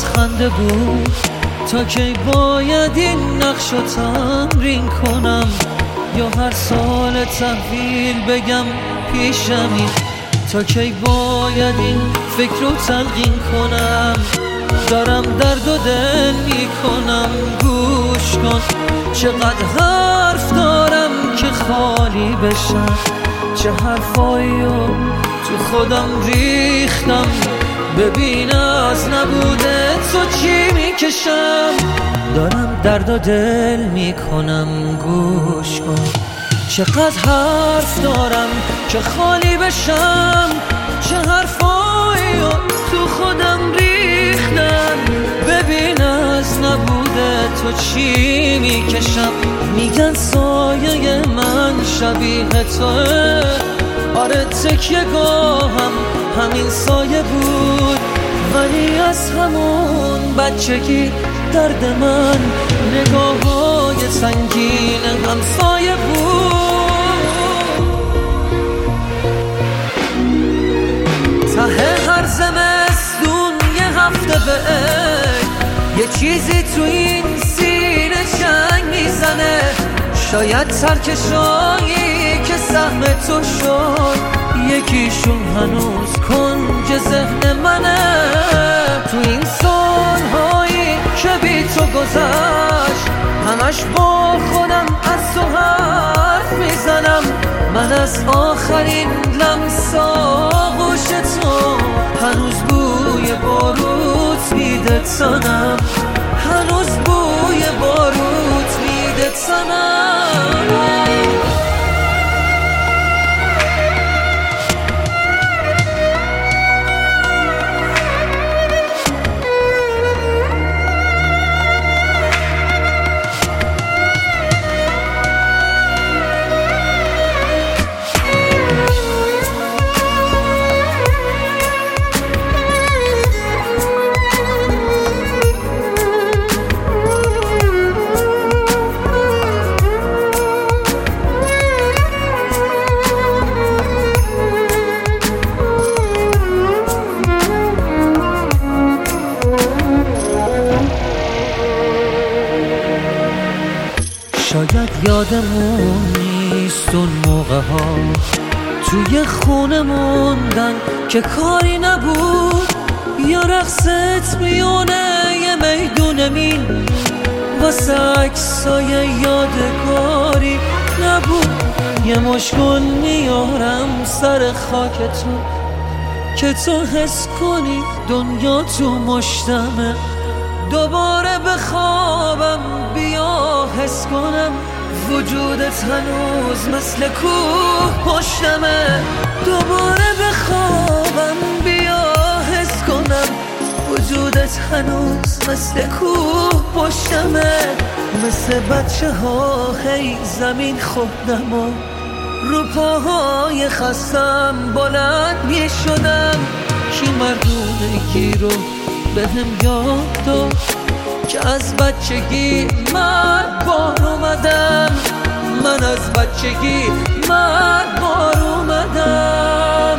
از خنده بود. تا کی باید این نقش رو تمرین کنم، یا هر سال تحویل بگم پیشمی؟ تا کی باید این فکر رو تلقین کنم؟ دارم درد و دل میکنم، گوش کن. چقدر حرف دارم که خالی بشم، چه حرفایی رو تو خودم ریختم. ببین از نبوده تو چی میکشم. دارم درد و دل میکنم، گوش کن. چقدر حرف دارم که خالی بشم، چه حرفایی رو تو خودم ریختم. ببین از نبوده تو چی میکشم. میگن سایه من شبیه توه، آره تکیه گاهم همین سایه بود. ولی از همون بچگی درد من نگاه‌های سنگین همسایه بود. ته هر زمستون یه هفته بعد یه چیزی تو این سینه چنگ میزنه. شاید سرکشایی که سهم تو شد یکیشون هنوز کنج ذهن منه. تو این سالهایی که بی تو گذشت همش با خودم از تو حرف میزنم. من از آخرین لمس آغوش تو هنوز بوی باروت میده تنم، هنوز بوی باروت میده تنم. شاید یادمون نیست اون موقع ها توی خونه موندن که کاری نبود، یا رقصت میونه یه میدون مین واسه عکسای یادگاری نبود. یه مشکل میارم سر خاک تو که تو حس کنی دنیا تو مشتمه. دوباره بخوابم بیا حس کنم وجودت هنوز مثل کوه پشتمه. دوباره بخوابم بیا حس کنم وجودت هنوز مثل کوه پشتمه. مثل بچه ها هی زمین خوردم و رو پاهای خستم بلند می شدم. کی مردونگی رو به هم یاد داد که از بچگی مرد بار اومدم. من از بچگی مرد بار اومدم.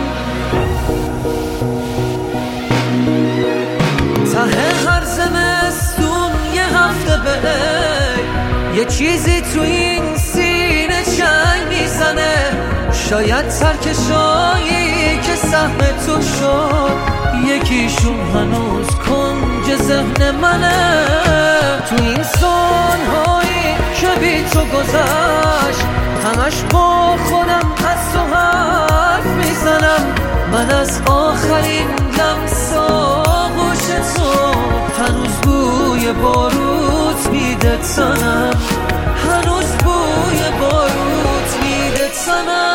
ته هر زمستون یه هفته بعد یه چیزی تو این سینه چنگ میزنه. شاید سرکشایی که سهم تو شد یکیشون هنوز کنج ذهن منه. تو این سالهایی که بی تو گذشت همش با خودم از تو حرف میزنم. من از آخرین لمس آغوش تو هنوز بوی باروت میده تنم، هنوز بوی باروت میده تنم.